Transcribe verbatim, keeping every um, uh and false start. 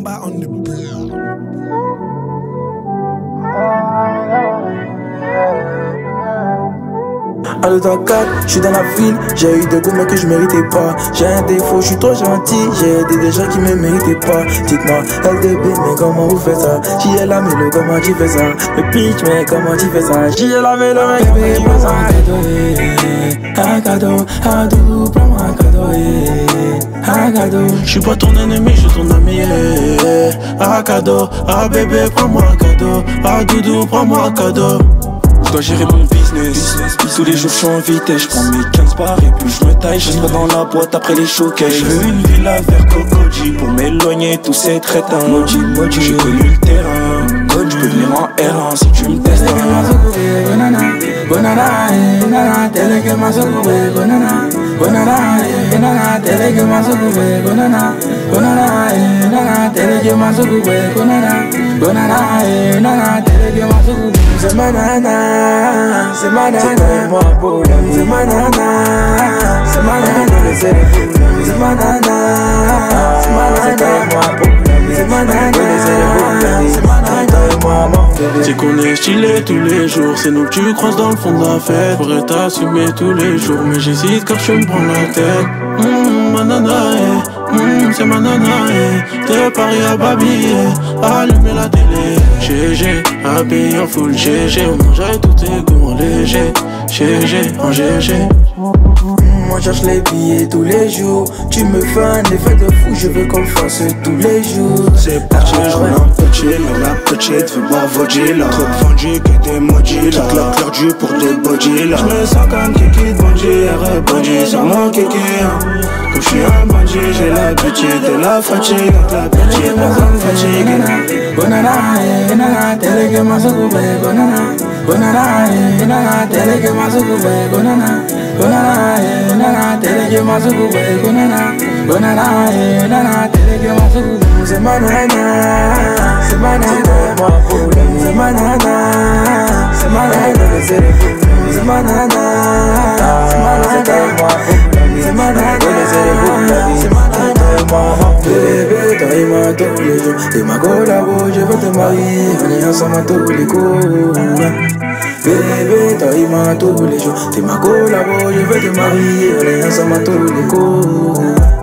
Mamba on the beat. À deux à quatre, je suis dans la ville, j'ai eu des goûts mais que je méritais pas. J'ai un défaut, je suis trop gentil, j'ai aidé des gens qui me méritaient pas. Dites-moi, L D B, mais comment vous faites ça? J'y ai la mélo, comment tu fais ça? Le pitch, mais comment tu fais ça? J'y ai la mélo, mais comment tu fais ça? Un cadeau, un doudou, prends-moi un cadeau, un cadeau. Je suis pas ton ennemi, je suis ton ami. Un cadeau, ah bébé, prends-moi un cadeau. Ah doudou, prends-moi un cadeau. Je dois gérer mon business, tous les jours je suis en vitesse. Je prends mes quinze barres et puis je me taille. Je serai dans la boîte après les showcases. Je veux une villa vers Cocoji pour m'éloigner tous ces traitants. Moji, Moji, j'ai connu le terrain. Je peux venir en R un si tu me testes. Banana, banana, banana, telle que ma socoube, banana, banana, banana, telle que ma socoube, banana, banana, banana, telle que ma socoube, banana, banana, banana, telle que ma socoube. C'est ma nana, c'est ma nana, c'est moi problème, c'est ma nana, c'est ma nana, c'est c'est ma nana, c'est ma nana, c'est moi problème, c'est ma nana, c'est ma nana, moi mon bébé. C'est qu'on est stylé tous les jours, c'est nous que tu croises dans le fond de la fête. Faudrait t'assumer tous les jours, mais j'hésite car je me prends la tête. Mmh, ma nana, eh, mmh, c'est ma nana, eh. De Paris à Babi, eh. Allumer la télé. G G, habillé en full G G, on mangeait tout est goût en léger. G G, en G G. Moi cherche les billets tous les jours. Tu me fais un effet de fou, je veux qu'on fasse tous les jours. C'est parti, je roule un petit, mais la petite veut pas voter là. Trop vendu que des maudits là. Toute la perdu pour des body là. Je me sens comme Kiki de bandit, rebondit sur mon Kiki. Comme je suis un bandit, j'ai l'habitude de la fatigue. La petite me rend fatigué. Banana, banana, telle que ma socoube, banana, banana, banana, telle que ma socoube, banana, banana, banana, telle que ma socoube, banana, banana, banana, telle que ma socoube. C'est ma nana, c'est ma nana, moi problème, c'est ma nana, c'est ma nana, c'est ma nana, c'est ma nana, moi problème, c'est ma nana, c'est ma nana, moi bébé, toi et moi tous les jours, t'es ma collabo, je veux te marier, on est ensemble tous les coups. Bébé, toi et moi tous les jours, t'es ma collabo, je veux te marier, on est ensemble tous les coups.